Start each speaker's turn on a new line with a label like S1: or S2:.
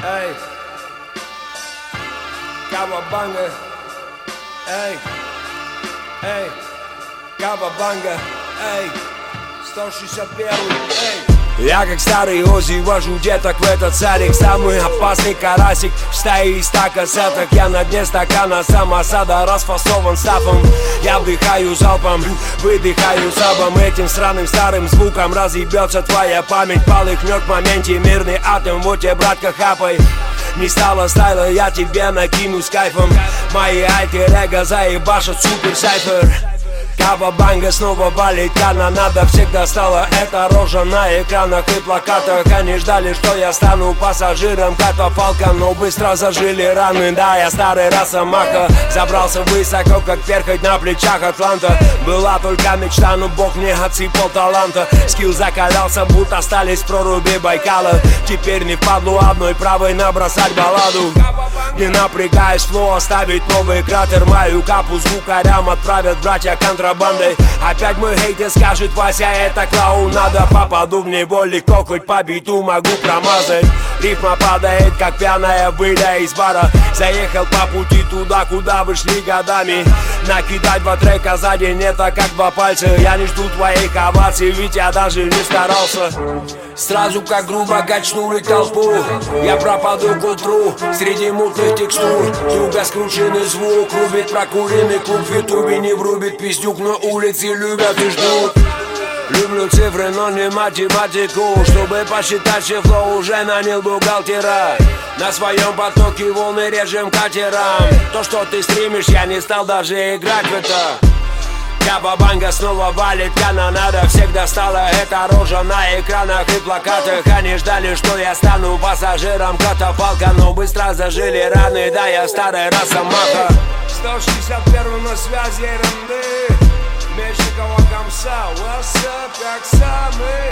S1: Эй, Кавабанга, эй, Кавабанга, эй, 161, эй. Я как старый Ози вожу деток в этот садик. Самый опасный карасик в стае из 100 кассеток. Я на дне стакана самосада расфасован стафом. Я вдыхаю залпом, выдыхаю сабом. Этим сраным старым звуком разъебется твоя память. Полыхнет в моменте мирный атом. Вот тебе, братка, хапай. Не стало стайла, я тебе накину с кайфом. Мои альтер-эго заебашат супер сайфер. Кавабанга снова валит, канонада всегда стала эта рожа на экранах и плакатах. Они ждали, что я стану пассажиром катафалка, но быстро зажили раны. Да, я старый росомаха, забрался высоко, как перхоть на плечах Атланта. Была только мечта, но Бог мне отсыпал таланта. Скилл закалялся, будто остались проруби Байкала. Теперь не впадлу одной правой набросать балладу. Не напрягаясь, флоу оставить новый кратер. Мою капу звукарям отправят братья контрабандой. Опять мой хейтер скажет: Вася, это клоун, надо. Попаду в него легко, хоть по биту могу промазать. Рифма падает, как пьяная, выйдя из бара. Заехал по пути туда, куда вы шли годами. Накидать 2 трека за день, это как 2 пальца. Я не жду твоих оваций, ведь я даже не старался. Сразу как грубо качнули толпу. Я пропаду к утру среди мутных текстур. Туго скрученный звук рубит прокуренный клуб. В ютубе не врубит пиздюк, но улицы любят и ждут. Люблю цифры, но не математику. Чтобы посчитать все флоу, уже нанял бухгалтера. На своем потоке волны режем катером. То, что ты стримишь, я не стал даже играть в это. Кавабанга снова валит, канонада всегда стала эта рожа на экранах и плакатах. Они ждали, что я стану пассажиром катафалка, но быстро зажили раны, да, я старый росомаха. 161 на связи РНД, Мечникова комса, what's up, как самый.